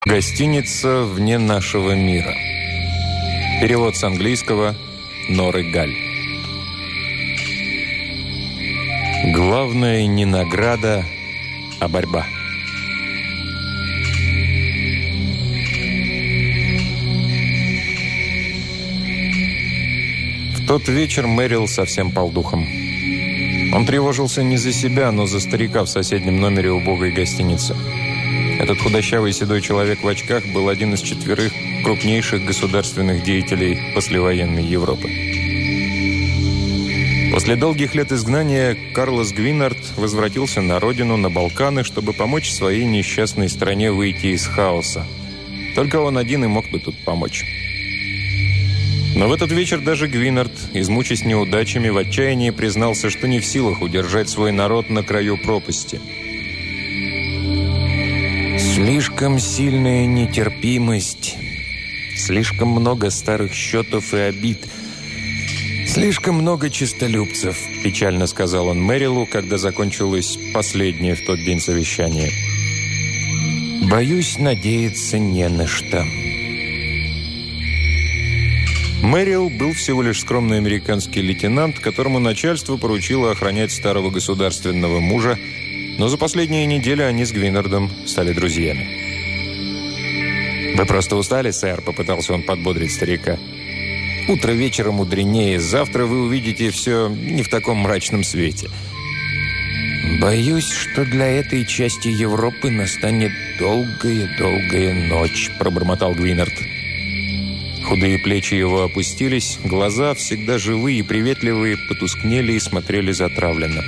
Гостиница вне нашего мира. Перевод с английского Норы Галь. Главное не награда, а борьба. В тот вечер Мэрил совсем пал духом. Он тревожился не за себя, но за старика в соседнем номере убогой гостиницы. Этот худощавый седой человек в очках был один из 4 крупнейших государственных деятелей послевоенной Европы. После долгих лет изгнания Карлос Гвинард возвратился на родину, на Балканы, чтобы помочь своей несчастной стране выйти из хаоса. Только он один и мог бы тут помочь. Но в этот вечер даже Гвинард, измучаясь неудачами, в отчаянии признался, что не в силах удержать свой народ на краю пропасти. Слишком сильная нетерпимость, слишком много старых счетов и обид, слишком много честолюбцев, печально сказал он Мэрилу, когда закончилось последнее в тот день совещание. Боюсь, надеяться не на что. Мэрил был всего лишь скромный американский лейтенант, которому начальство поручило охранять старого государственного мужа, но за последние недели они с Гвинардом стали друзьями. «Вы просто устали, сэр?» – попытался он подбодрить старика. «Утро вечера мудренее, завтра вы увидите все не в таком мрачном свете». «Боюсь, что для этой части Европы настанет долгая ночь», – пробормотал Гвинард. Худые плечи его опустились, глаза, всегда живые и приветливые, потускнели и смотрели затравленно.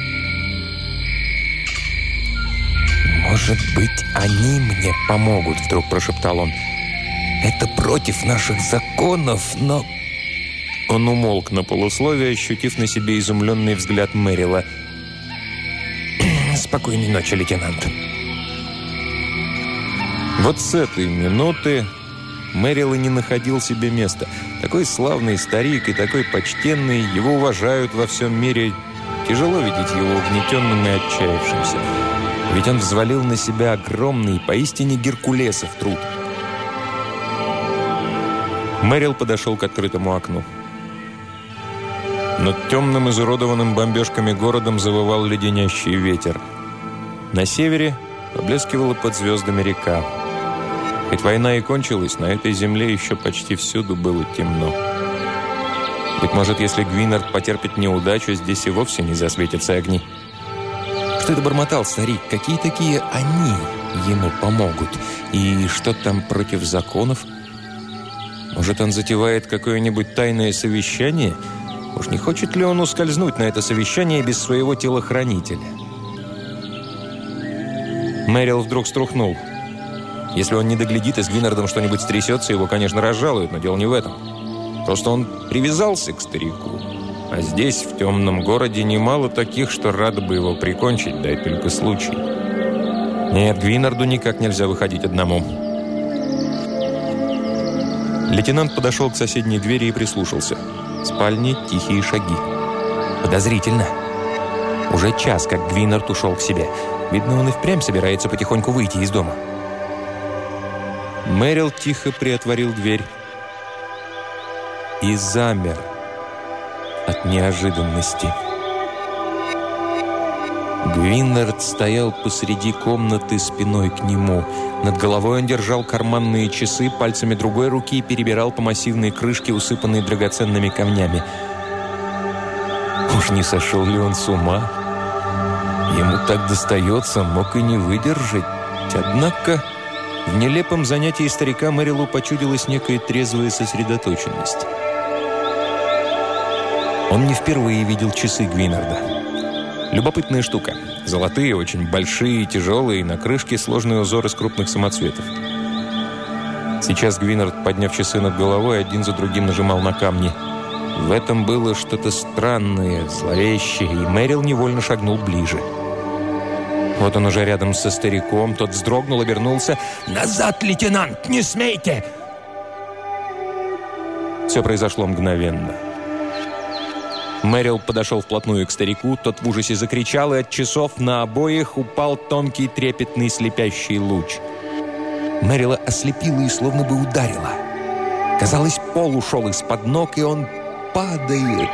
«Может быть, они мне помогут», — вдруг прошептал он. «Это против наших законов, но...» Он умолк на полусловие, ощутив на себе изумленный взгляд Мэрила. «Спокойной ночи, лейтенант». Вот с этой минуты Мэрил и не находил себе места. Такой славный старик и такой почтенный, его уважают во всем мире. Тяжело видеть его угнетенным и отчаявшимся. Ведь он взвалил на себя огромный, поистине геркулесов труд. Мэрил подошел к открытому окну. Над темным, изуродованным бомбежками городом завывал леденящий ветер. На севере поблескивала под звездами река. Хоть война и кончилась, на этой земле еще почти всюду было темно. Быть может, если Гвинард потерпит неудачу, здесь и вовсе не засветятся огни. Что это бормотал старик? Какие такие «они» ему помогут? И что там против законов? Может, он затевает какое-нибудь тайное совещание? Уж не хочет ли он ускользнуть на это совещание без своего телохранителя? Мэрил вдруг струхнул. Если он не доглядит и с Гвинардом что-нибудь стрясется, его, конечно, разжалуют, но дело не в этом. Просто он привязался к старику. А здесь, в темном городе, немало таких, что рады бы его прикончить, дай только случай. Нет, Гвинарду никак нельзя выходить одному. Лейтенант подошел к соседней двери и прислушался. В спальне тихие шаги. Подозрительно. Уже час, как Гвинард ушел к себе. Видно, он и впрямь собирается потихоньку выйти из дома. Мэрил тихо приотворил дверь и замер от неожиданности. Гвинард стоял посреди комнаты спиной к нему. Над головой он держал карманные часы, пальцами другой руки перебирал по массивной крышке, усыпанной драгоценными камнями. Уж не сошел ли он с ума? Ему так достается, мог и не выдержать. Однако в нелепом занятии старика Мэрилу почудилась некая трезвая сосредоточенность. Он не впервые видел часы Гвинарда. Любопытная штука. Золотые, очень большие, тяжелые, на крышке сложный узор из крупных самоцветов. Сейчас Гвинард, подняв часы над головой, один за другим нажимал на камни. В этом было что-то странное, зловещее, и Мэрил невольно шагнул ближе. Вот он уже рядом со стариком, тот вздрогнул, обернулся. «Назад, лейтенант! Не смейте!» Все произошло мгновенно. Мэрил подошел вплотную к старику, тот в ужасе закричал, и от часов на обоих упал тонкий трепетный слепящий луч. Мэрила ослепила и словно бы ударила. Казалось, пол ушел из-под ног, и он падает.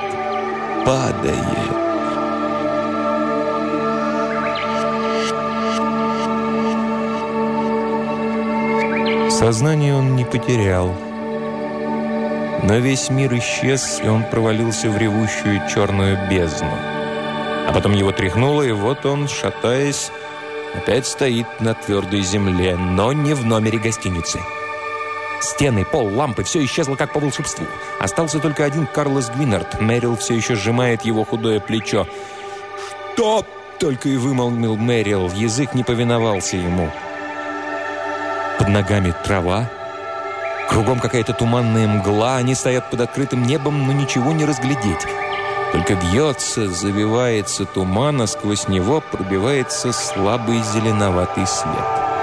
Сознание он не потерял. Но весь мир исчез, и он провалился в ревущую черную бездну. А потом его тряхнуло, и вот он, шатаясь, опять стоит на твердой земле, но не в номере гостиницы. Стены, пол, лампы — все исчезло как по волшебству. Остался только один Карлос Гвинард. Мэрил все еще сжимает его худое плечо. «Что?» — только и вымолвил Мэрил. Язык не повиновался ему. Под ногами трава. Кругом какая-то туманная мгла. Они стоят под открытым небом, но ничего не разглядеть. Только вьется, завивается туман, а сквозь него пробивается слабый зеленоватый свет.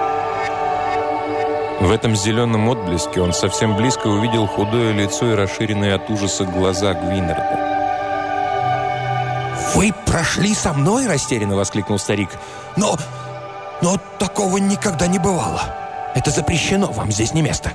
В этом зеленом отблеске он совсем близко увидел худое лицо и расширенные от ужаса глаза Гвинарда. «Вы прошли со мной?» – растерянно воскликнул старик. «Но такого никогда не бывало. Это запрещено, вам здесь не место».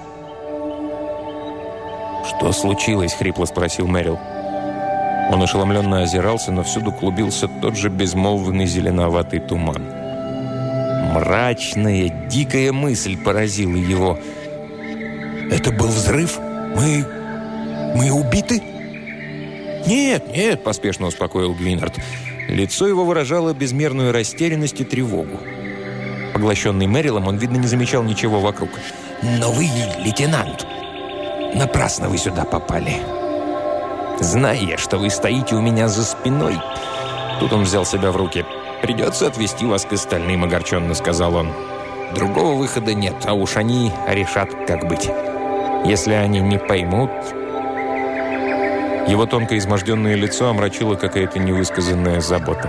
«Что случилось?» – хрипло спросил Мэрил. Он ошеломленно озирался, но всюду клубился тот же безмолвный зеленоватый туман. Мрачная, дикая мысль поразила его. «Это был взрыв? Мы убиты?» «Нет», — поспешно успокоил Гвинард. Лицо его выражало безмерную растерянность и тревогу. Поглощенный Мэрилом, он, видно, не замечал ничего вокруг. «Но вы, лейтенант, напрасно вы сюда попали. Зная, что вы стоите у меня за спиной...» Тут он взял себя в руки. «Придется отвезти вас к остальным», — огорченно сказал он. «Другого выхода нет, а уж они решат, как быть. Если они не поймут...» Его тонко изможденное лицо омрачило какая-то невысказанная забота.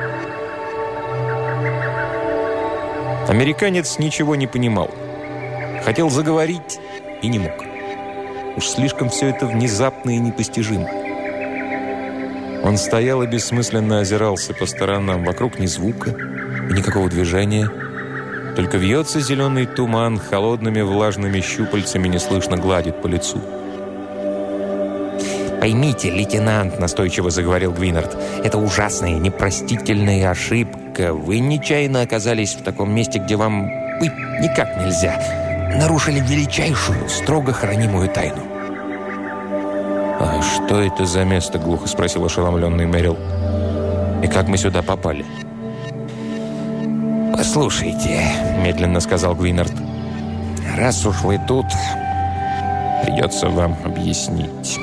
Американец ничего не понимал. Хотел заговорить и не мог. Уж слишком все это внезапно и непостижимо. Он стоял и бессмысленно озирался по сторонам. Вокруг ни звука и никакого движения. Только вьется зеленый туман, холодными влажными щупальцами неслышно гладит по лицу. «Поймите, лейтенант», — настойчиво заговорил Гвинард, «это ужасная, непростительная ошибка. Вы нечаянно оказались в таком месте, где вам быть никак нельзя. Нарушили величайшую, строго хранимую тайну». «А что это за место?» — глухо спросил ошеломленный Мэрил. «И как мы сюда попали?» «Послушайте», — медленно сказал Гвинард, «раз уж вы тут, придется вам объяснить.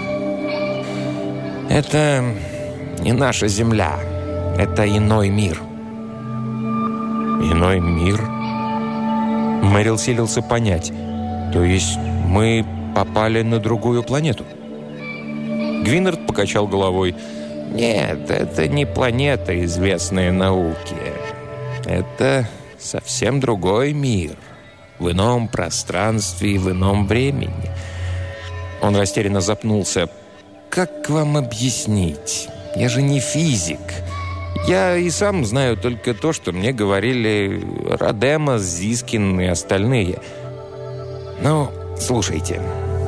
Это не наша земля, это иной мир». «Иной мир?» Мэрил силился понять. «То есть мы попали на другую планету?» Гвинард покачал головой. «Нет, это не планета, известная науке. Это совсем другой мир. В ином пространстве и в ином времени». Он растерянно запнулся. «Как вам объяснить? Я же не физик. Я и сам знаю только то, что мне говорили Родема, Зискин и остальные. Ну, слушайте.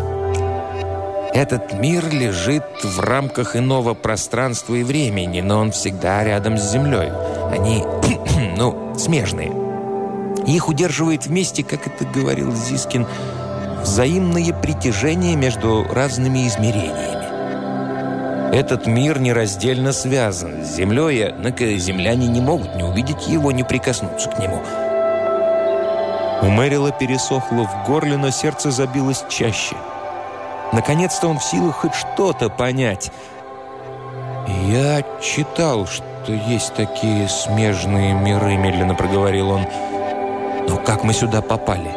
Этот мир лежит в рамках иного пространства и времени, но он всегда рядом с Землей. Они, смежные. Их удерживает вместе, как это говорил Зискин, взаимное притяжение между разными измерениями. Этот мир нераздельно связан с Землей, однако земляне не могут не увидеть его, не прикоснуться к нему». У Мэрила пересохло в горле, но сердце забилось чаще. Наконец-то он в силах хоть что-то понять. «Я читал, что есть такие смежные миры», — медленно проговорил он. «Но как мы сюда попали?»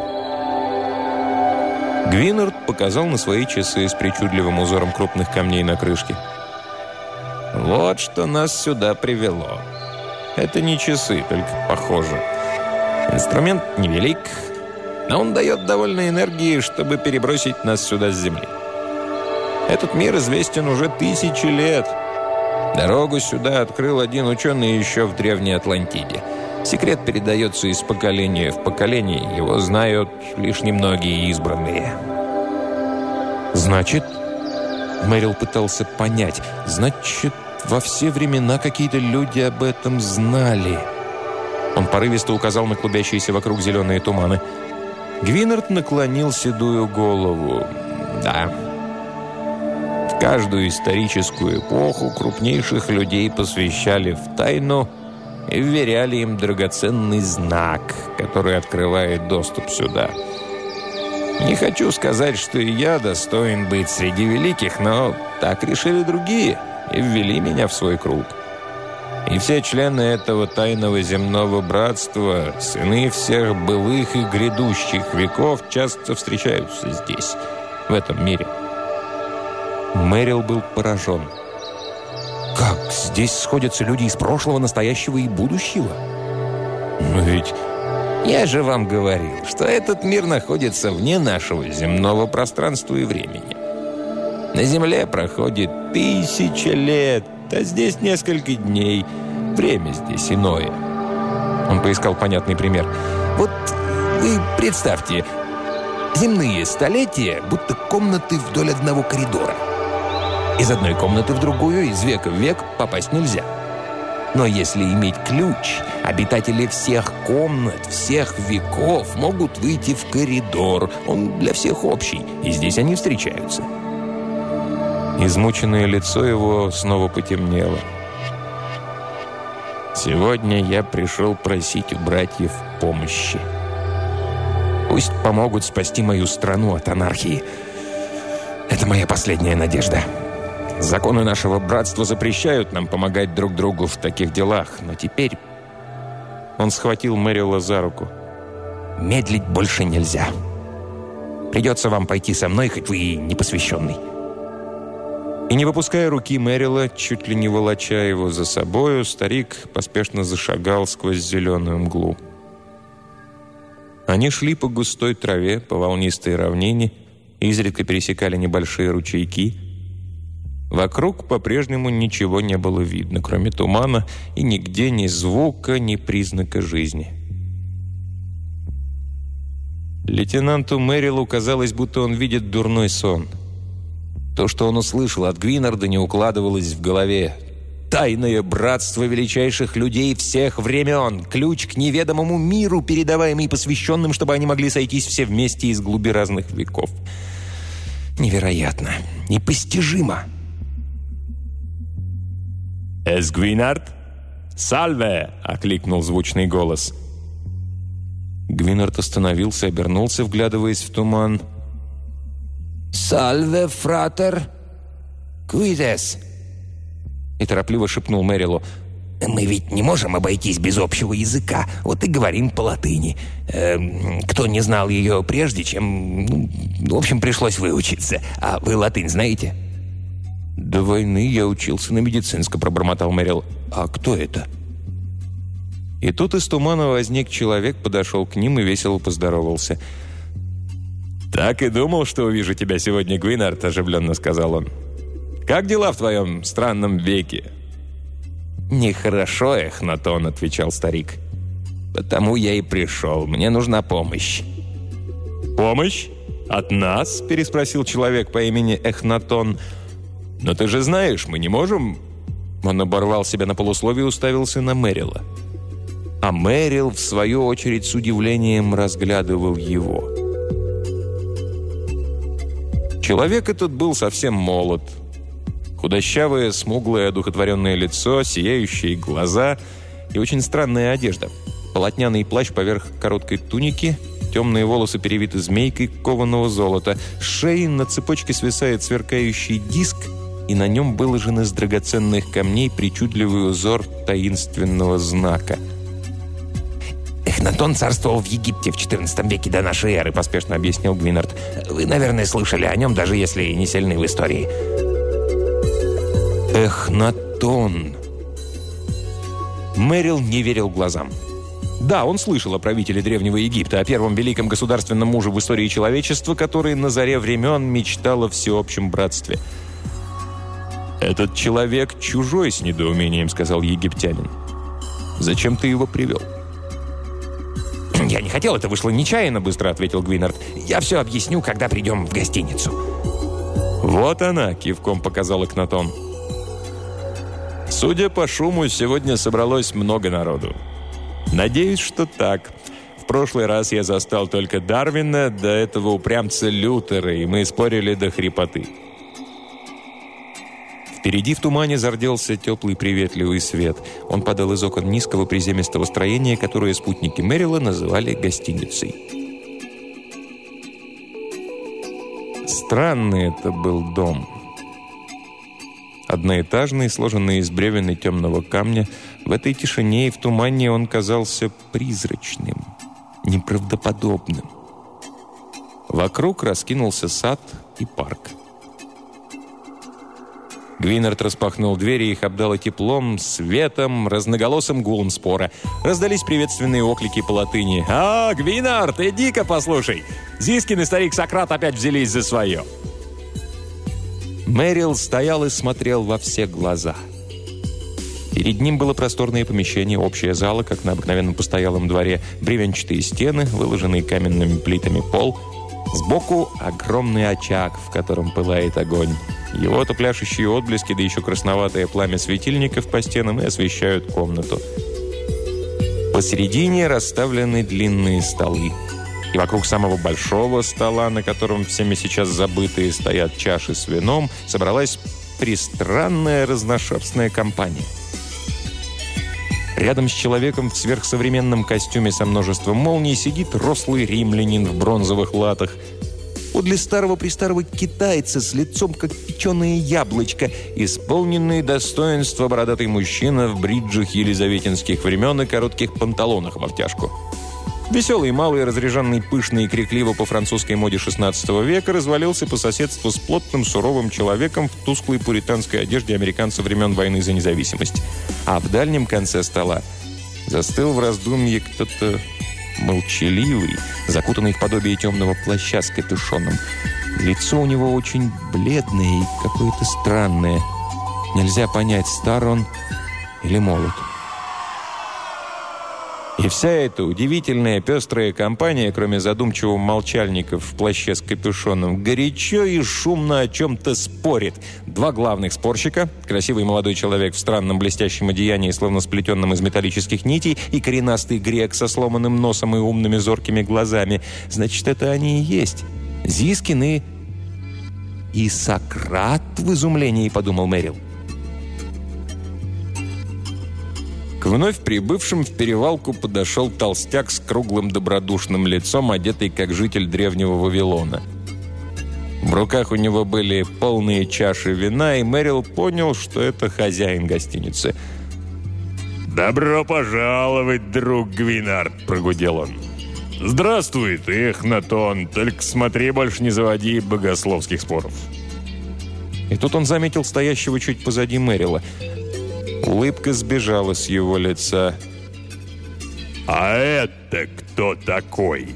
Гвинард показал на свои часы с причудливым узором крупных камней на крышке. «Вот что нас сюда привело. Это не часы, только похоже. Инструмент невелик, но он дает довольно энергии, чтобы перебросить нас сюда с Земли. Этот мир известен уже 1000 лет. Дорогу сюда открыл один ученый еще в Древней Атлантиде. Секрет передается из поколения в поколение. Его знают лишь немногие избранные. Значит, Мэрил пытался понять, значит, во все времена какие-то люди об этом знали. Он порывисто указал на клубящиеся вокруг зеленые туманы. Гвинард наклонил седую голову. Да. В каждую историческую эпоху крупнейших людей посвящали в тайну и вверяли им драгоценный знак, который открывает доступ сюда. Не хочу сказать, что и я достоин быть среди великих, но так решили другие и ввели меня в свой круг. И все члены этого тайного земного братства, сыны всех былых и грядущих веков, часто встречаются здесь, в этом мире. Мэрил был поражен. Как? Здесь сходятся люди из прошлого, настоящего и будущего? Но ведь... Я же вам говорил, что этот мир находится вне нашего земного пространства и времени. На Земле проходит 1000 лет, а здесь несколько дней. Время здесь иное. Он поискал понятный пример. Вот вы представьте, земные столетия, будто комнаты вдоль одного коридора. Из одной комнаты в другую, из века в век попасть нельзя. Но если иметь ключ, обитатели всех комнат, всех веков могут выйти в коридор. Он для всех общий, и здесь они встречаются. Измученное лицо его снова потемнело. Сегодня я пришел просить у братьев помощи. Пусть помогут спасти мою страну от анархии. Это моя последняя надежда. Законы нашего братства запрещают нам помогать друг другу в таких делах, но теперь... Он схватил Мэрила за руку. Медлить больше нельзя. Придется вам пойти со мной, хоть вы и не посвященный. И не выпуская руки Мэрила, чуть ли не волоча его за собою, старик поспешно зашагал сквозь зеленую мглу. Они шли по густой траве, по волнистой равнине, изредка пересекали небольшие ручейки. Вокруг по-прежнему ничего не было видно, кроме тумана, и нигде ни звука, ни признака жизни. Лейтенанту Мэрилу казалось, будто он видит дурной сон. То, что он услышал от Гвинарда, не укладывалось в голове. Тайное братство величайших людей всех времен. Ключ к неведомому миру, передаваемый посвященным, чтобы они могли сойтись все вместе из глуби разных веков. Невероятно. Непостижимо. «Эс Гвинард? Сальве!» — окликнул звучный голос. Гвинард остановился, обернулся, вглядываясь в туман. «Сальве, фратер! Квидес!» И торопливо шепнул Мэрилу. «Мы ведь не можем обойтись без общего языка, вот и говорим по-латыни. Кто не знал ее прежде, чем... в общем, пришлось выучиться. А вы латынь знаете?» «До войны я учился на медицинском», — пробормотал Мэрил. «А кто это?» И тут из тумана возник человек, подошел к ним и весело поздоровался. «Так и думал, что увижу тебя сегодня, Гвинард», — оживленно сказал он. «Как дела в твоем странном веке?» «Нехорошо, Эхнатон», — отвечал старик. «Потому я и пришел. Мне нужна помощь». «Помощь? От нас?» — переспросил человек по имени Эхнатон. «Но ты же знаешь, мы не можем...» Он оборвал себя на полусловие и уставился на Мэрила. А Мэрил, в свою очередь, с удивлением разглядывал его. Человек этот был совсем молод. Худощавое, смуглое, одухотворенное лицо, сияющие глаза и очень странная одежда. Полотняный плащ поверх короткой туники, темные волосы перевиты змейкой кованого золота. С шеи на цепочке свисает сверкающий диск, и на нем выложен из драгоценных камней причудливый узор таинственного знака. «Эхнатон царствовал в Египте в XIV веке до нашей эры», — поспешно объяснил Гвинард. «Вы, наверное, слышали о нем, даже если не сильны в истории». Эхнатон. Мэрил не верил глазам. Да, он слышал о правителе Древнего Египта, о первом великом государственном муже в истории человечества, который на заре времен мечтал о всеобщем братстве. «Этот человек чужой», — с недоумением сказал египтянин. «Зачем ты его привел?» «Я не хотел, это вышло нечаянно», — быстро ответил Гвинард. «Я все объясню, когда придем в гостиницу». «Вот она», — кивком показал Экнатон. «Судя по шуму, сегодня собралось много народу. Надеюсь, что так. В прошлый раз я застал только Дарвина, до этого упрямца Лютера, и мы спорили до хрипоты». Впереди в тумане зарделся теплый приветливый свет. Он падал из окон низкого приземистого строения, которое спутники Мэрила называли гостиницей. Странный это был дом. Одноэтажный, сложенный из бревен и темного камня. В этой тишине и в тумане он казался призрачным, неправдоподобным. Вокруг раскинулся сад и парк. Гвинард распахнул двери, их обдало теплом, светом, разноголосым гулом спора. Раздались приветственные оклики по латыни. «А, Гвинард, иди-ка послушай! Зискин и старик Сократ опять взялись за свое!» Мэрил стоял и смотрел во все глаза. Перед ним было просторное помещение, общая зала, как на обыкновенном постоялом дворе, бревенчатые стены, выложенные каменными плитами пол. Сбоку огромный очаг, в котором пылает огонь. Его-то пляшущие отблески, да еще красноватое пламя светильников по стенам и освещают комнату. Посередине расставлены длинные столы. И вокруг самого большого стола, на котором всеми сейчас забытые стоят чаши с вином, собралась пристранная разношерстная компания. Рядом с человеком в сверхсовременном костюме со множеством молний сидит рослый римлянин в бронзовых латах. Подле старого-престарого китайца с лицом, как печеное яблочко, исполненный достоинства бородатый мужчина в бриджах елизаветинских времен и коротких панталонах в обтяжку. Веселый, малый, разряженный, пышный и крикливо по французской моде XVI века развалился по соседству с плотным, суровым человеком в тусклой пуританской одежде американца времен войны за независимость. А в дальнем конце стола застыл в раздумье кто-то молчаливый, закутанный в подобие темного плаща с капюшоном. Лицо у него очень бледное и какое-то странное. Нельзя понять, стар он или молод. И вся эта удивительная пестрая компания, кроме задумчивого молчальника в плаще с капюшоном, горячо и шумно о чем-то спорит. Два главных спорщика, красивый молодой человек в странном блестящем одеянии, словно сплетенном из металлических нитей, и коренастый грек со сломанным носом и умными зоркими глазами. Значит, это они и есть. Зискин и Сократ в изумлении, подумал Мэрил. К вновь прибывшим в перевалку подошел толстяк с круглым добродушным лицом, одетый как житель древнего Вавилона. В руках у него были полные чаши вина, и Мэрил понял, что это хозяин гостиницы. «Добро пожаловать, друг Гвинард!» – прогудел он. «Здравствуй, ты, Эхнатон, только смотри, больше не заводи богословских споров». И тут он заметил стоящего чуть позади Мэрила. Улыбка сбежала с его лица. «А это кто такой?»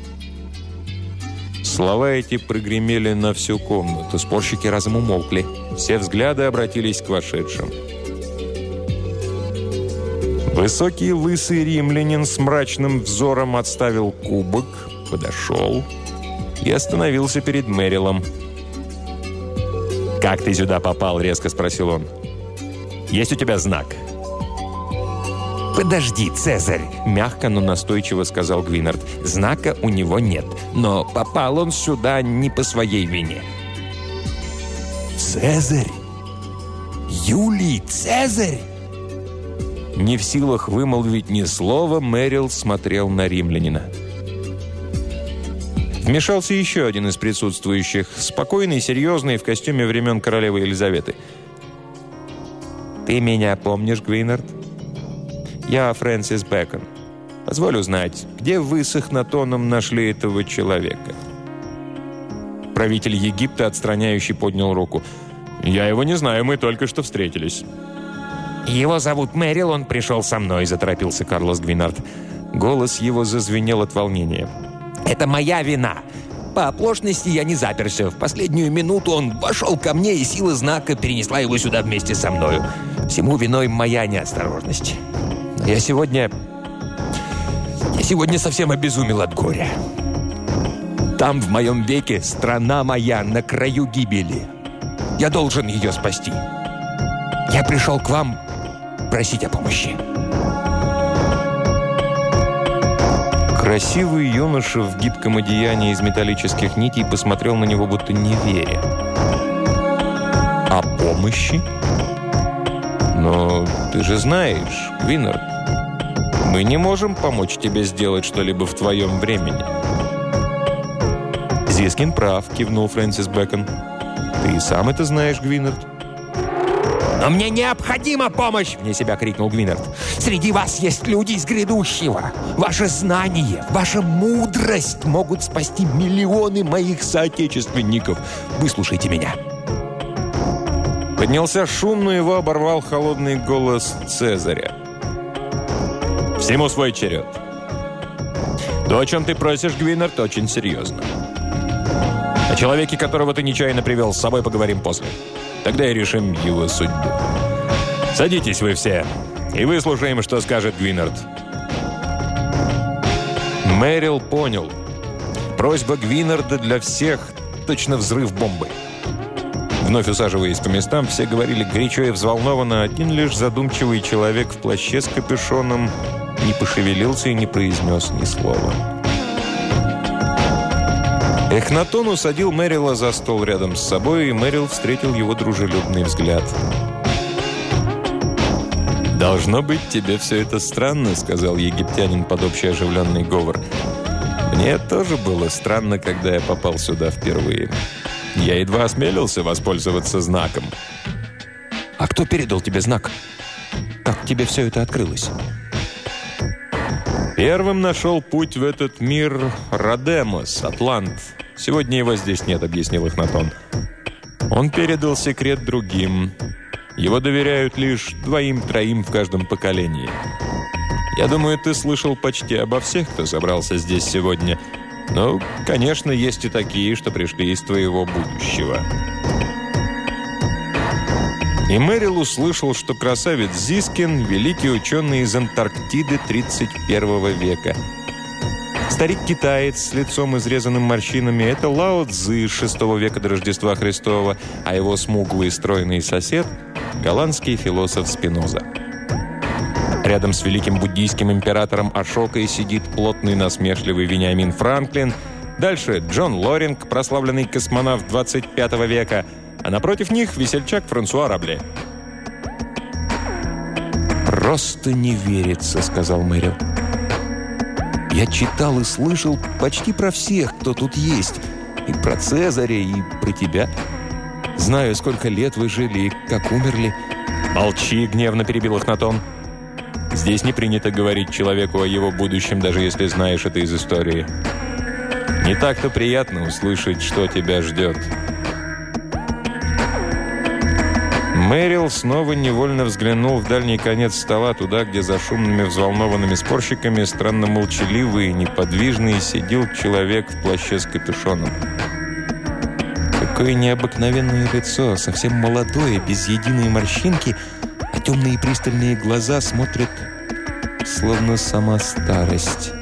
Слова эти прогремели на всю комнату. Спорщики разом умолкли. Все взгляды обратились к вошедшим. Высокий лысый римлянин с мрачным взором отставил кубок, подошел и остановился перед Мэрилом. «Как ты сюда попал?» — резко спросил он. «Есть у тебя знак?» «Подожди, Цезарь!» – мягко, но настойчиво сказал Гвинард. «Знака у него нет, но попал он сюда не по своей вине». «Цезарь? Юлий Цезарь?» Не в силах вымолвить ни слова, Мэрил смотрел на римлянина. Вмешался еще один из присутствующих, спокойный, серьезный, в костюме времен королевы Елизаветы. «Ты меня помнишь, Гвинард? Я Фрэнсис Бэкон. Позволь узнать, где вы с Эхнатоном нашли этого человека?» Правитель Египта, отстраняющий, поднял руку. «Я его не знаю, мы только что встретились». «Его зовут Мэрил, он пришел со мной», — заторопился Карлос Гвинард. Голос его зазвенел от волнения. «Это моя вина. По оплошности я не заперся. В последнюю минуту он вошел ко мне, и сила знака перенесла его сюда вместе со мною. Всему виной моя неосторожность. Я сегодня Я сегодня совсем обезумел от горя. Там, в моем веке, страна моя на краю гибели. Я должен ее спасти. Я пришел к вам просить о помощи». Красивый юноша в гибком одеянии из металлических нитей посмотрел на него, будто не веря. «О помощи? Но ты же знаешь, Гвинард, мы не можем помочь тебе сделать что-либо в твоем времени». «Зискин прав», — кивнул Фрэнсис Бэкон. «Ты и сам это знаешь, Гвинард». «Но мне необходима помощь!» — вне себя крикнул Гвинард. «Среди вас есть люди из грядущего. Ваше знание, ваша мудрость могут спасти миллионы моих соотечественников. Выслушайте меня». Поднялся шум, но его оборвал холодный голос Цезаря. «Всему свой черед. То, о чем ты просишь, Гвинард, очень серьезно. О человеке, которого ты нечаянно привел с собой, поговорим после. Тогда и решим его судьбу. Садитесь вы все и выслушаем, что скажет Гвинард». Мэрил понял. Просьба Гвинарда для всех точно взрыв бомбы. Вновь усаживаясь по местам, все говорили горячо и взволнованно. Один лишь задумчивый человек в плаще с капюшоном не пошевелился и не произнес ни слова. Эхнатон усадил Мэрила за стол рядом с собой, и Мэрил встретил его дружелюбный взгляд. «Должно быть, тебе все это странно», — сказал египтянин под общий оживленный говор. «Мне тоже было странно, когда я попал сюда впервые. Я едва осмелился воспользоваться знаком». «А кто передал тебе знак? Как тебе все это открылось?» «Первым нашел путь в этот мир Родемос, атлант. Сегодня его здесь нет», — объяснил Эхнатон. «Он передал секрет другим. Его доверяют лишь 2-3 в каждом поколении. Я думаю, ты слышал почти обо всех, кто собрался здесь сегодня. Но, конечно, есть и такие, что пришли из твоего будущего». И Мэрил услышал, что красавец Зискин – великий ученый из Антарктиды 31 века. Старик-китаец с лицом, изрезанным морщинами – это Лао Цзы из 6 века до Рождества Христова, а его смуглый стройный сосед – голландский философ Спиноза. Рядом с великим буддийским императором Ашокой сидит плотный насмешливый Вениамин Франклин. Дальше Джон Лоринг, прославленный космонавт 25 века, а напротив них весельчак Франсуа Рабле. «Просто не верится», — сказал Мэрил. «Я читал и слышал почти про всех, кто тут есть. И про Цезаря, и про тебя. Знаю, сколько лет вы жили и как умерли». «Молчи», — гневно перебил Эхнатон. «Здесь не принято говорить человеку о его будущем, даже если знаешь это из истории. Не так-то приятно услышать, что тебя ждет». Мэрил снова невольно взглянул в дальний конец стола, туда, где за шумными взволнованными спорщиками странно молчаливый и неподвижный сидел человек в плаще с капюшоном. Какое необыкновенное лицо, совсем молодое, без единой морщинки, а темные пристальные глаза смотрят, словно сама старость.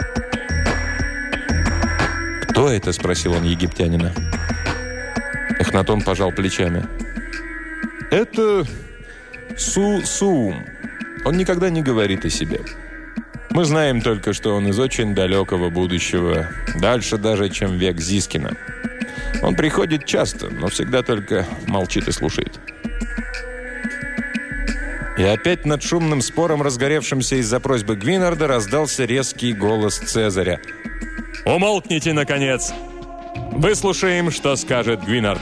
«Кто это?» — спросил он египтянина. Эхнатон пожал плечами. «Это Су-Суум. Он никогда не говорит о себе. Мы знаем только, что он из очень далекого будущего, дальше даже, чем век Зискина. Он приходит часто, но всегда только молчит и слушает». И опять над шумным спором, разгоревшимся из-за просьбы Гвинарда, раздался резкий голос Цезаря. «Умолкните, наконец! Выслушаем, что скажет Гвинард».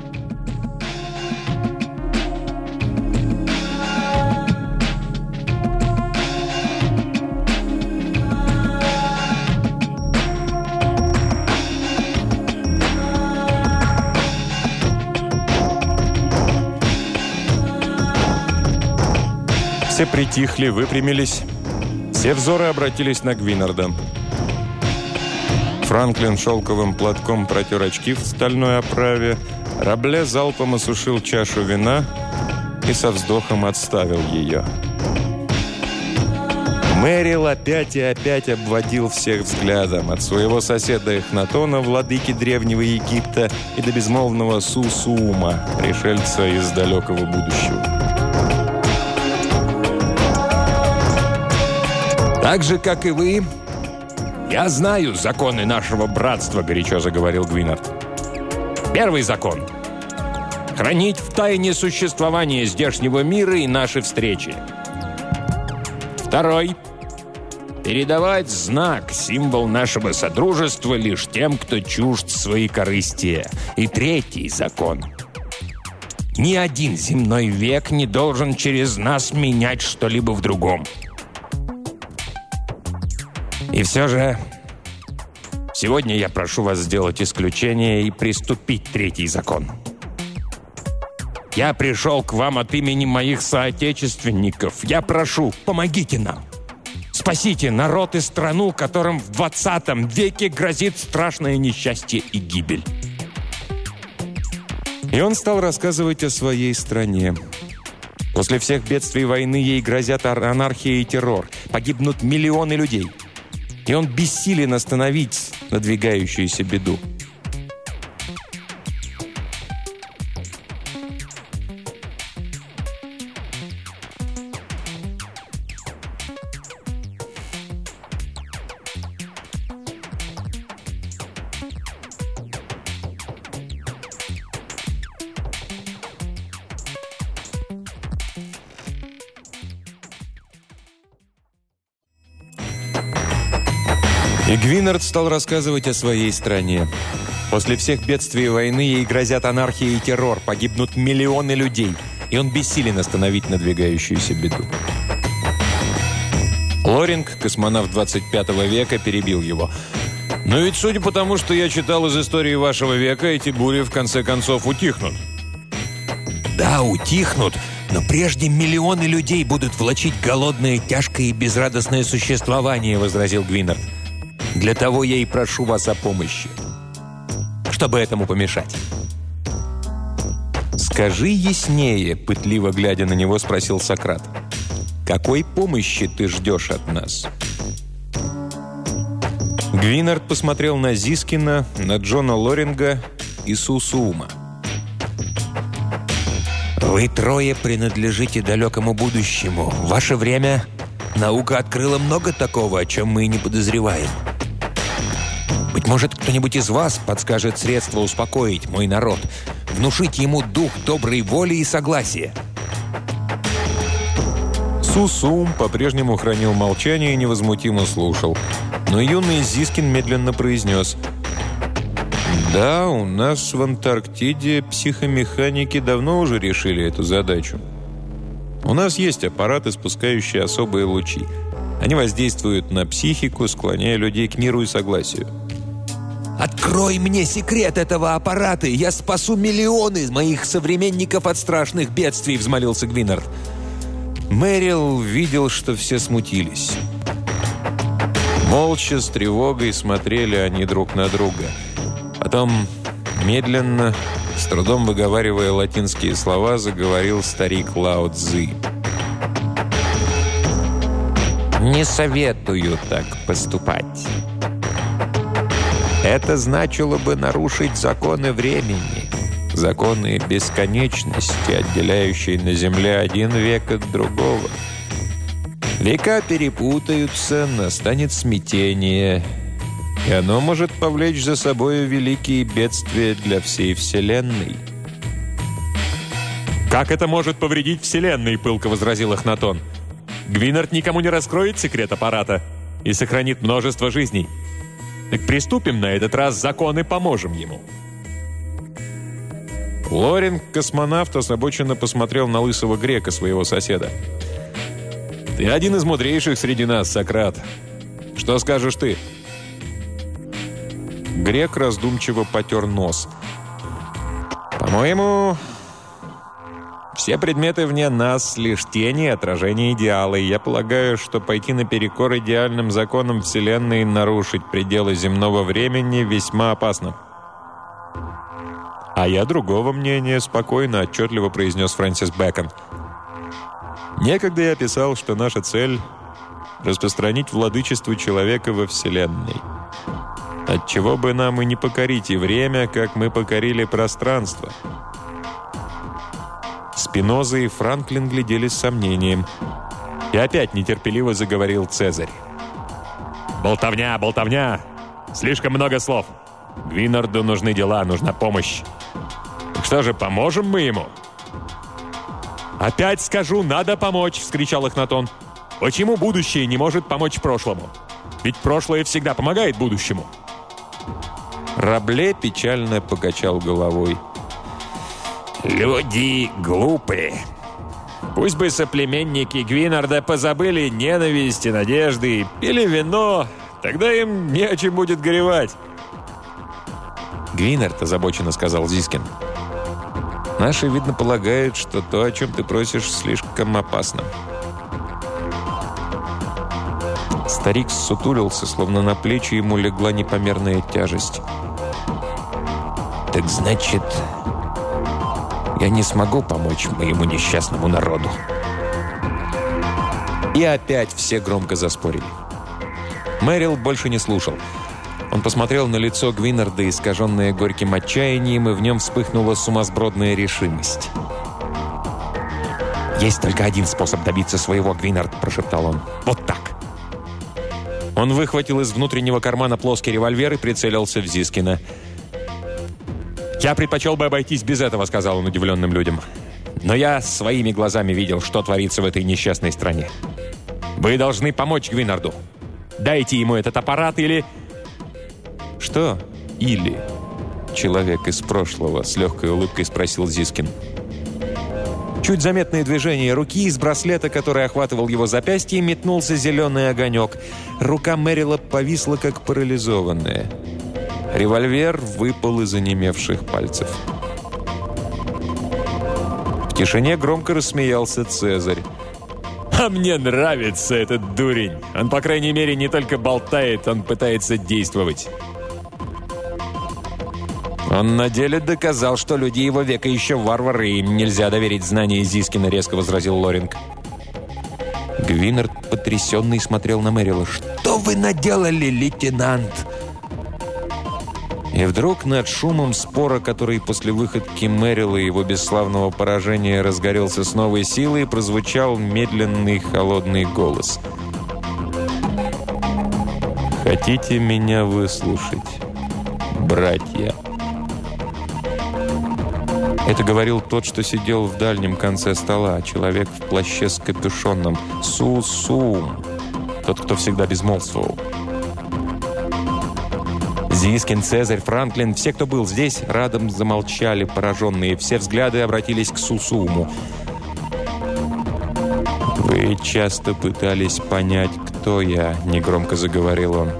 Все притихли, выпрямились. Все взоры обратились на Гвинарда. Франклин шелковым платком протер очки в стальной оправе. Рабле залпом осушил чашу вина и со вздохом отставил ее. Мэрил опять и опять обводил всех взглядом, от своего соседа Эхнатона, владыки Древнего Египта, и до безмолвного Сусуума, пришельца из далекого будущего. «Так же, как и вы, я знаю законы нашего братства», — горячо заговорил Гвинард. «Первый закон — хранить в тайне существование здешнего мира и наши встречи. Второй — передавать знак, символ нашего содружества лишь тем, кто чужд своекорыстия. И третий закон — ни один земной век не должен через нас менять что-либо в другом. И все же, сегодня я прошу вас сделать исключение и приступить третий закон. Я пришел к вам от имени моих соотечественников. Я прошу, помогите нам. Спасите народ и страну, которым в 20 веке грозит страшное несчастье и гибель». И он стал рассказывать о своей стране. После всех бедствий войны ей грозят анархия и террор. Погибнут миллионы людей. И он бессилен остановить надвигающуюся беду. И Гвинард стал рассказывать о своей стране. После всех бедствий войны ей грозят анархия и террор, погибнут миллионы людей, и он бессилен остановить надвигающуюся беду. Лоринг, космонавт 25 века, перебил его. «Но ведь, судя по тому, что я читал из истории вашего века, эти бури в конце концов утихнут». «Да, утихнут, но прежде миллионы людей будут влачить голодное, тяжкое и безрадостное существование», — возразил Гвинард. «Для того я и прошу вас о помощи, чтобы этому помешать». «Скажи яснее», — пытливо глядя на него, спросил Сократ. «Какой помощи ты ждешь от нас?» Гвинард посмотрел на Зискина, на Джона Лоринга и Сусуума. «Вы трое принадлежите далекому будущему. В ваше время наука открыла много такого, о чем мы и не подозреваем. Быть может, кто-нибудь из вас подскажет средства успокоить мой народ, внушить ему дух доброй воли и согласия». Сусуум по-прежнему хранил молчание и невозмутимо слушал. Но юный Зискин медленно произнес: «Да, у нас в Антарктиде психомеханики давно уже решили эту задачу. У нас есть аппараты, спускающие особые лучи. Они воздействуют на психику, склоняя людей к миру и согласию». «Открой мне секрет этого аппарата, и я спасу миллионы моих современников от страшных бедствий», — взмолился Гвинард. Мэрил видел, что все смутились. Молча, с тревогой смотрели они друг на друга. Потом, медленно, с трудом выговаривая латинские слова, заговорил старик Лао Цзы. «Не советую так поступать. Это значило бы нарушить законы времени, законы бесконечности, отделяющие на Земле один век от другого. Века перепутаются, настанет смятение, и оно может повлечь за собой великие бедствия для всей Вселенной». «Как это может повредить Вселенной?» — пылко возразил Эхнатон. «Гвинард никому не раскроет секрет аппарата и сохранит множество жизней. Так приступим на этот раз закон и поможем ему». Лоринг, космонавт, озабоченно посмотрел на лысого грека, своего соседа. «Ты один из мудрейших среди нас, Сократ. Что скажешь ты?» Грек раздумчиво потер нос. «По-моему, все предметы вне нас — лишь тени и отражение идеала, и я полагаю, что пойти наперекор идеальным законам Вселенной и нарушить пределы земного времени весьма опасно». «А я другого мнения», — спокойно, отчетливо произнес Фрэнсис Бэкон. «Некогда я писал, что наша цель распространить владычество человека во Вселенной. Отчего бы нам и не покорить и время, как мы покорили пространство». Спиноза и Франклин глядели с сомнением. И опять нетерпеливо заговорил Цезарь. «Болтовня, болтовня! Слишком много слов. Гвинарду нужны дела, нужна помощь. Так что же, поможем мы ему?» «Опять скажу, надо помочь!» — вскричал Эхнатон. «Почему будущее не может помочь прошлому? Ведь прошлое всегда помогает будущему». Рабле печально покачал головой. «Люди глупые. Пусть бы соплеменники Гвинарда позабыли ненависть и надежды, пили вино, тогда им не о чем будет горевать». «Гвинард», — озабоченно сказал Зискин, — «наши, видно, полагают, что то, о чем ты просишь, слишком опасно». Старик ссутулился, словно на плечи ему легла непомерная тяжесть. «Так значит, я не смогу помочь моему несчастному народу». И опять все громко заспорили. Мэрил больше не слушал. Он посмотрел на лицо Гвинарда, искаженное горьким отчаянием, и в нем вспыхнула сумасбродная решимость. «Есть только один способ добиться своего, Гвинард», — прошептал он. «Вот так». Он выхватил из внутреннего кармана плоский револьвер и прицелился в Зискина. «Я предпочел бы обойтись без этого», — сказал он удивленным людям. «Но я своими глазами видел, что творится в этой несчастной стране. Вы должны помочь Гвинарду. Дайте ему этот аппарат или...» «Что «или»?» «Человек из прошлого», — с легкой улыбкой спросил Зискин. Чуть заметное движение руки, из браслета, который охватывал его запястье, метнулся зеленый огонек. Рука Мэрила повисла, как парализованная. Револьвер выпал из онемевших пальцев. В тишине громко рассмеялся Цезарь. «А мне нравится этот дурень. Он, по крайней мере, не только болтает, он пытается действовать». «Он на деле доказал, что люди его века еще варвары, и им нельзя доверить знания Зискина», — резко возразил Лоринг. Гвинард, потрясенный, смотрел на Мэрила. «Что вы наделали, лейтенант?» И вдруг над шумом спора, который после выходки Мэрила и его бесславного поражения разгорелся с новой силой, прозвучал медленный холодный голос. «Хотите меня выслушать, братья?» Это говорил тот, что сидел в дальнем конце стола, человек в плаще с капюшоном. Су-Сум, тот, кто всегда безмолвствовал. Зискин, Цезарь, Франклин, все, кто был здесь, радом замолчали, пораженные. Все взгляды обратились к Сусуму. «Вы часто пытались понять, кто я», — негромко заговорил он.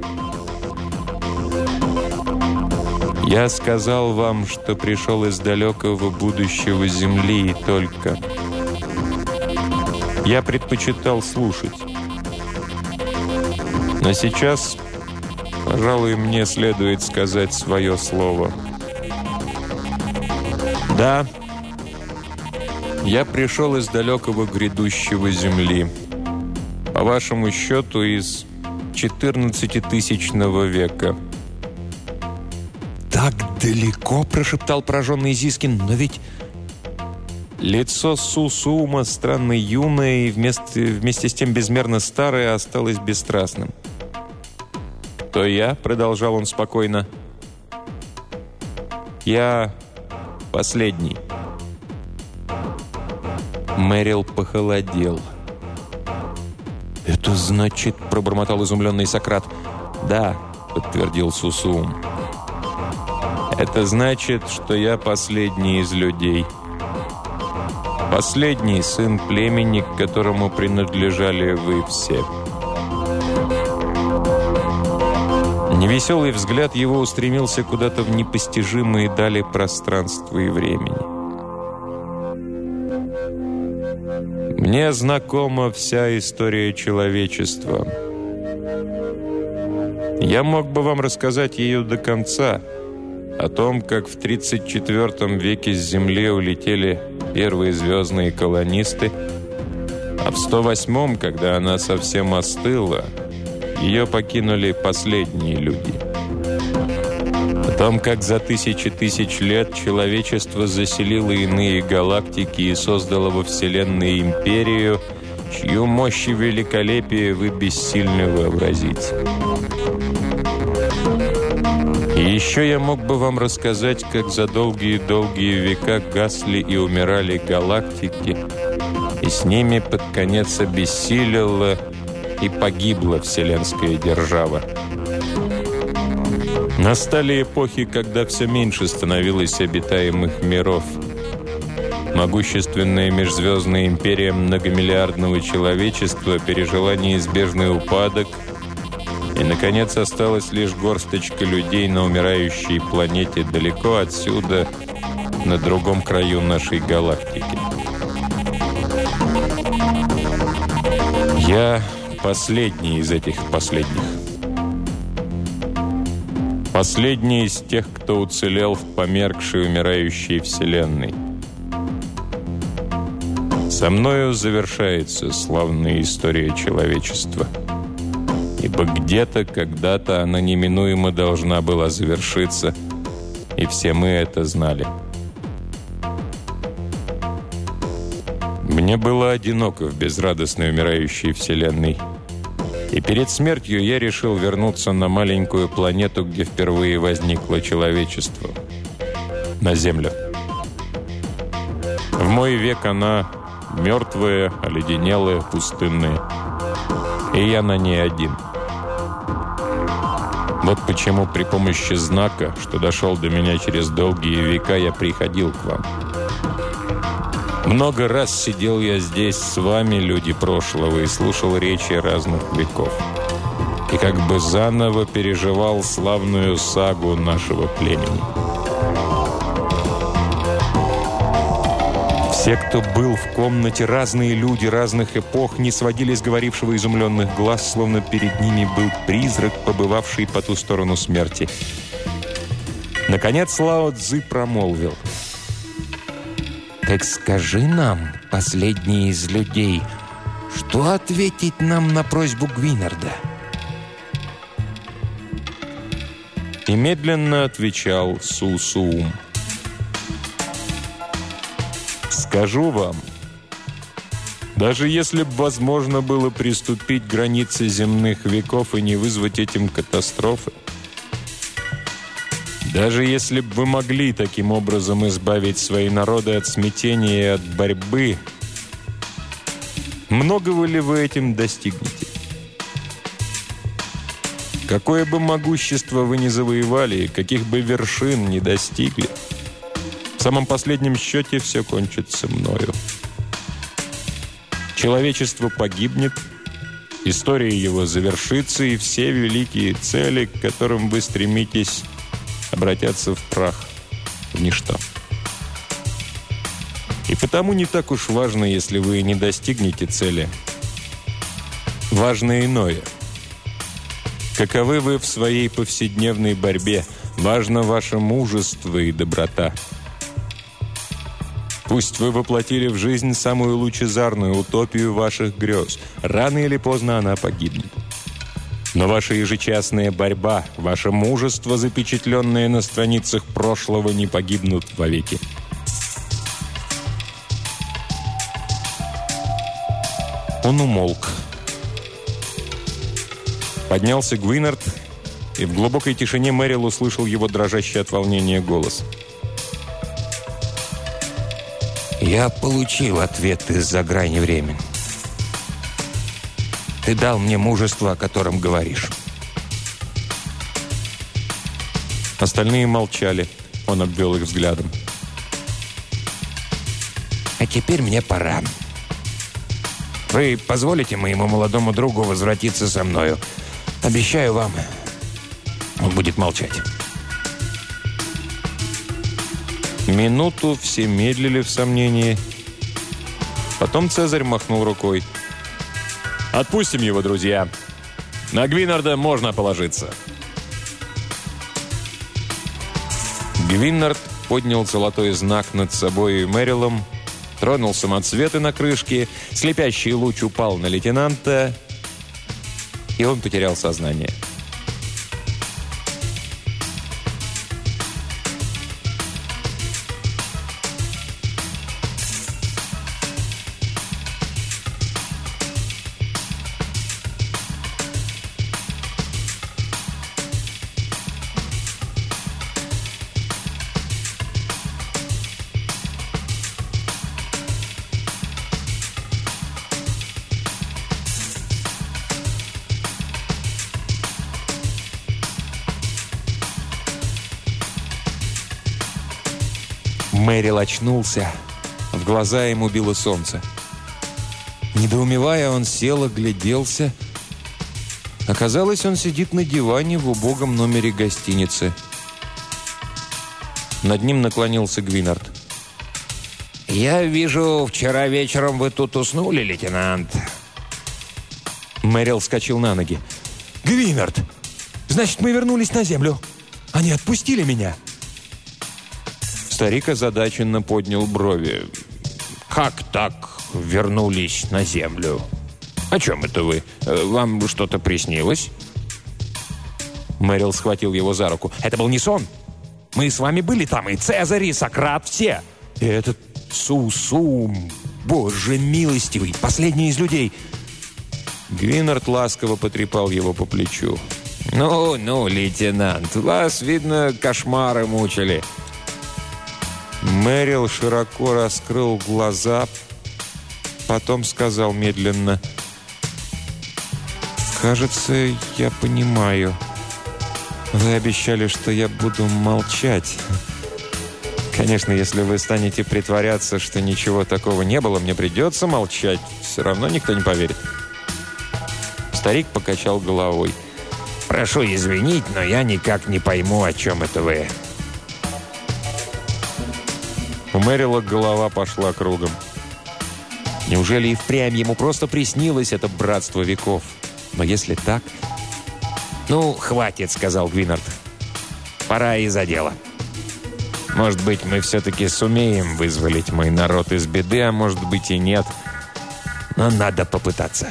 «Я сказал вам, что пришел из далекого будущего Земли, и только. Я предпочитал слушать. Но сейчас, пожалуй, мне следует сказать свое слово. Да, я пришел из далекого грядущего Земли. По вашему счету, из 14-тысячного века». «Так далеко?» – прошептал пораженный Зискин. «Но ведь...» Лицо Сусума, странно юное и вместе с тем безмерно старое, осталось бесстрастным. «Кто я?» – продолжал он спокойно. «Я последний». Мэрил похолодел. «Это значит...» – пробормотал изумленный Сократ. «Да», – подтвердил Сусум. «Это значит, что я последний из людей. Последний сын племени, к которому принадлежали вы все». Невеселый взгляд его устремился куда-то в непостижимые дали пространства и времени. «Мне знакома вся история человечества. Я мог бы вам рассказать ее до конца, о том, как в 34 веке с Земли улетели первые звездные колонисты, А в 108-м, когда она совсем остыла, ее покинули последние люди. О том, как за тысячи тысяч лет человечество заселило иные галактики и создало во Вселенной империю, чью мощь и великолепие вы бессильны вообразить. И еще я мог бы вам рассказать, как за долгие-долгие века гасли и умирали галактики, и с ними под конец обессилела и погибла вселенская держава. Настали эпохи, когда все меньше становилось обитаемых миров. Могущественная межзвездная империя многомиллиардного человечества пережила неизбежный упадок, и, наконец, осталась лишь горсточка людей на умирающей планете далеко отсюда, на другом краю нашей галактики. Я последний из этих последних. Последний из тех, кто уцелел в померкшей умирающей Вселенной. Со мною завершается славная история человечества. Ибо где-то, когда-то она неминуемо должна была завершиться, и все мы это знали. Мне было одиноко в безрадостной умирающей Вселенной. И перед смертью я решил вернуться на маленькую планету, где впервые возникло человечество. На Землю. В мой век она мертвая, оледенелая, пустынная. И я на ней один. Вот почему при помощи знака, что дошел до меня через долгие века, я приходил к вам. Много раз сидел я здесь с вами, люди прошлого, и слушал речи разных веков. И как бы заново переживал славную сагу нашего племени. Все, кто был в комнате, разные люди разных эпох, не сводили с говорившего изумленных глаз, словно перед ними был призрак, побывавший по ту сторону смерти. Наконец Лао Цзы промолвил: «Так скажи нам, последний из людей, что ответить нам на просьбу Гвинарда?» И медленно отвечал Су-Суум: «Скажу вам, даже если бы возможно было приступить к границе земных веков и не вызвать этим катастрофы, даже если бы вы могли таким образом избавить свои народы от смятения и от борьбы, многого ли вы этим достигнете? Какое бы могущество вы ни завоевали, каких бы вершин ни достигли, в самом последнем счете все кончится мною. Человечество погибнет, история его завершится, и все великие цели, к которым вы стремитесь, обратятся в прах, в ничто. И потому не так уж важно, если вы не достигнете цели. Важно иное. Каковы вы в своей повседневной борьбе? Важно ваше мужество и доброта. Пусть вы воплотили в жизнь самую лучезарную утопию ваших грез. Рано или поздно она погибнет. Но ваша ежечасная борьба, ваше мужество, запечатленное на страницах прошлого, не погибнут вовеки. Он умолк. Поднялся Гвинард, и в глубокой тишине Мэрил услышал его дрожащий от волнения голос. «Я получил ответ из-за грани времени. Ты дал мне мужество, о котором говоришь». Остальные молчали. Он обвел их взглядом. «А теперь мне пора. Вы позволите моему молодому другу возвратиться со мною? Обещаю вам, он будет молчать». Минуту все медлили в сомнении. Потом Цезарь махнул рукой. «Отпустим его, друзья. На Гвинарда можно положиться». Гвинард поднял золотой знак над собой и Мэрилом Тронул самоцветы на крышке, слепящий луч упал на лейтенанта, и он потерял сознание. Мэрил очнулся. В глаза ему било солнце. Недоумевая, он сел, огляделся. Оказалось, он сидит на диване в убогом номере гостиницы. Над ним наклонился Гвинард. «Я вижу, вчера вечером вы тут уснули, лейтенант». Мэрил вскочил на ноги. «Гвинард! Значит, мы вернулись на землю. Они отпустили меня». Старик озадаченно поднял брови. «Как так вернулись на землю? О чем это вы? Вам что-то приснилось?» Мэрил схватил его за руку. «Это был не сон. Мы с вами были там, и Цезарь, и Сократ, все. И этот Сусум, Боже милостивый, последний из людей». Гвинард ласково потрепал его по плечу. «Ну, лейтенант, вас, видно, кошмары мучили». Мэрил широко раскрыл глаза, потом сказал медленно: «Кажется, я понимаю. Вы обещали, что я буду молчать. Конечно, если вы станете притворяться, что ничего такого не было, мне придется молчать. Все равно никто не поверит». Старик покачал головой. «Прошу извинить, но я никак не пойму, о чем это вы». У Мэрила голова пошла кругом. Неужели и впрямь ему просто приснилось это братство веков? Но если так... «Ну, хватит», — сказал Гвинард. «Пора и за дело. Может быть, мы все-таки сумеем вызволить мой народ из беды, а может быть и нет. Но надо попытаться».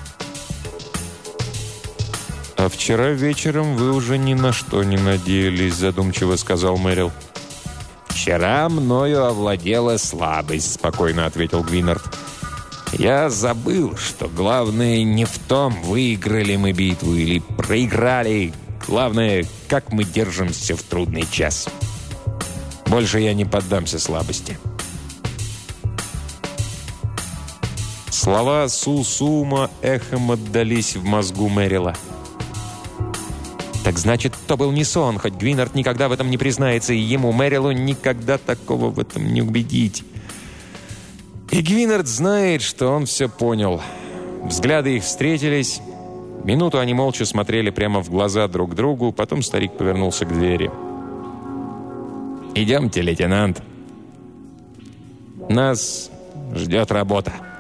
«А вчера вечером вы уже ни на что не надеялись», — задумчиво сказал Мэрил. «Вчера мною овладела слабость», — спокойно ответил Гвинард. «Я забыл, что главное не в том, выиграли мы битву или проиграли. Главное, как мы держимся в трудный час. Больше я не поддамся слабости». Слова Сусума эхом отдались в мозгу Мэрила. Так значит, то был не сон, хоть Гвинард никогда в этом не признается, и ему, Мэрилу, никогда такого в этом не убедить. И Гвинард знает, что он все понял. Взгляды их встретились. Минуту они молча смотрели прямо в глаза друг другу, потом старик повернулся к двери. «Идемте, лейтенант. Нас ждет работа».